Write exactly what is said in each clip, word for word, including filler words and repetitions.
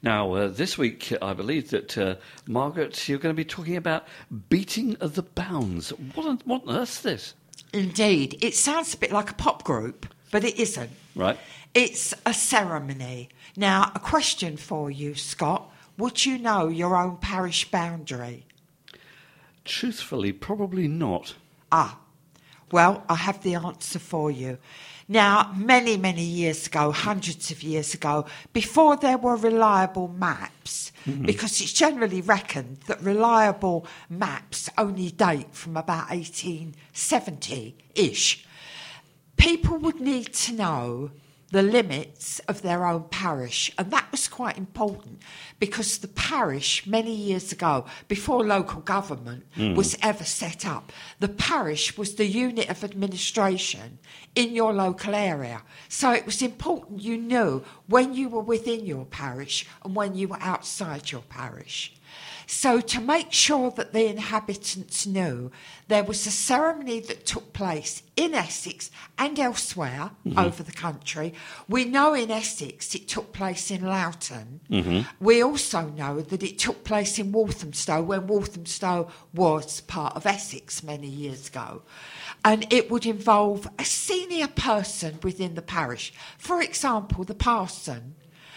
Now, uh, this week, I believe that, uh, Margaret, you're going to be talking about beating of the bounds. What on, what on earth's this? Indeed. It sounds a bit like a pop group, but it isn't. Right. It's a ceremony. Now, a question for you, Scott. Would you know your own parish boundary? Truthfully, probably not. Ah, well, I have the answer for you. Now, many, many years ago, hundreds of years ago, before there were reliable maps, mm-hmm. because it's generally reckoned that reliable maps only date from about eighteen seventy-ish, people would need to know the limits of their own parish. And that was quite important because the parish, many years ago, before local government mm. was ever set up, the parish was the unit of administration in your local area. So it was important you knew when you were within your parish and when you were outside your parish. So to make sure that the inhabitants knew, there was a ceremony that took place in Essex and elsewhere mm-hmm. over the country. We know in Essex it took place in Loughton. Mm-hmm. We also know that it took place in Walthamstow when Walthamstow was part of Essex many years ago. And it would involve a senior person within the parish, for example, the parson,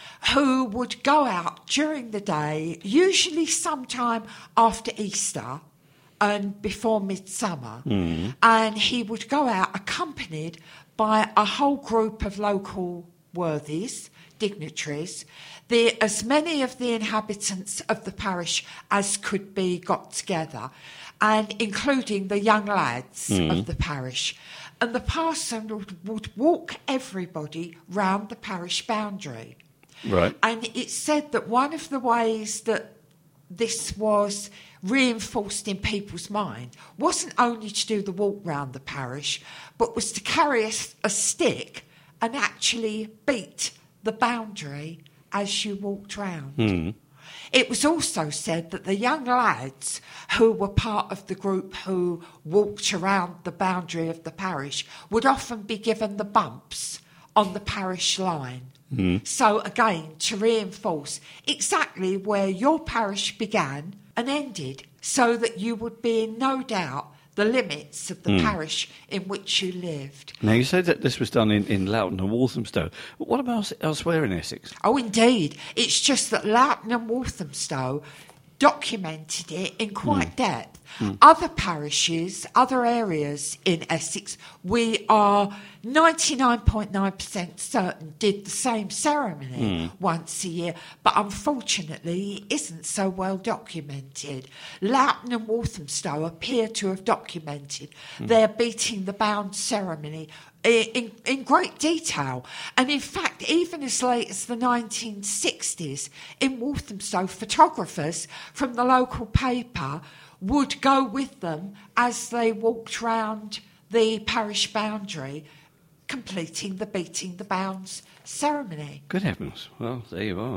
who would go out during the day, usually sometime after Easter and before midsummer, mm. and he would go out accompanied by a whole group of local worthies, dignitaries, the, as many of the inhabitants of the parish as could be got together, and including the young lads mm. of the parish. And the parson would, would walk everybody round the parish boundary. Right. And it's said that one of the ways that this was reinforced in people's mind wasn't only to do the walk round the parish, but was to carry a, a stick and actually beat the boundary as you walked round. Mm. It was also said that the young lads who were part of the group who walked around the boundary of the parish would often be given the bumps on the parish line. Mm. So again, to reinforce exactly where your parish began and ended, so that you would be in no doubt the limits of the mm. parish in which you lived. Now, you said that this was done in, in Loughton and Walthamstow. But what about elsewhere in Essex? Oh, indeed. It's just that Loughton and Walthamstow documented it in quite mm. depth. Mm. Other parishes, other areas in Essex, we are ninety-nine point nine percent certain did the same ceremony mm. once a year, but unfortunately it isn't so well documented. Loughton and Walthamstow appear to have documented mm. their beating the bound ceremony In, in great detail. And in fact, even as late as the nineteen sixties, in Walthamstow, photographers from the local paper would go with them as they walked round the parish boundary, completing the beating the bounds ceremony. Good heavens. Well, there you are.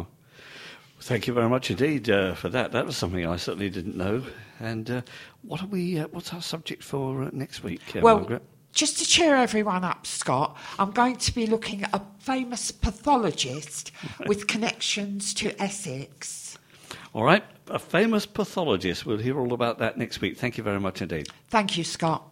Thank you very much indeed uh, for that. That was something I certainly didn't know. And uh, what are we? Uh, what's our subject for uh, next week, uh, well, Margaret? Just to cheer everyone up, Scott, I'm going to be looking at a famous pathologist with connections to Essex. All right, a famous pathologist. We'll hear all about that next week. Thank you very much indeed. Thank you, Scott.